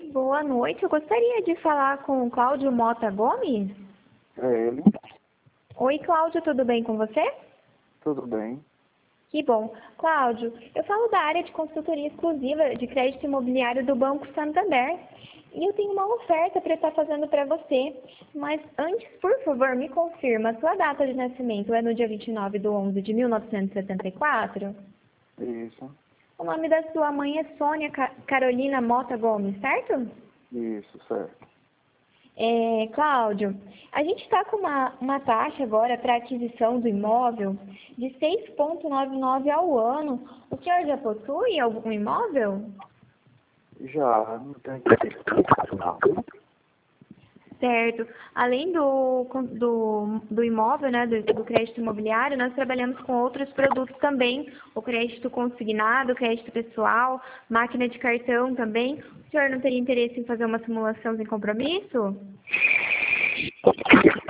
boa noite. Eu gostaria de falar com o Cláudio Mota Gomes. É ele. Oi, Cláudio, tudo bem com você? Tudo bem. Que bom. Cláudio, eu falo da área de consultoria exclusiva de crédito imobiliário do Banco Santander. E eu tenho uma oferta para estar fazendo para você. Mas antes, por favor, me confirma, a sua data de nascimento é no dia 29/11 de 1974? Isso. O nome da sua mãe é Sônia Carolina Mota Gomes, certo? Isso, certo. Cláudio, a gente está com uma taxa agora para aquisição do imóvel de 6,99 ao ano. O senhor já possui algum imóvel? Já não tem que não. Certo. Além do imóvel, né, do crédito imobiliário, nós trabalhamos com outros produtos também. O crédito consignado, o crédito pessoal, máquina de cartão também. O senhor não teria interesse em fazer uma simulação sem compromisso?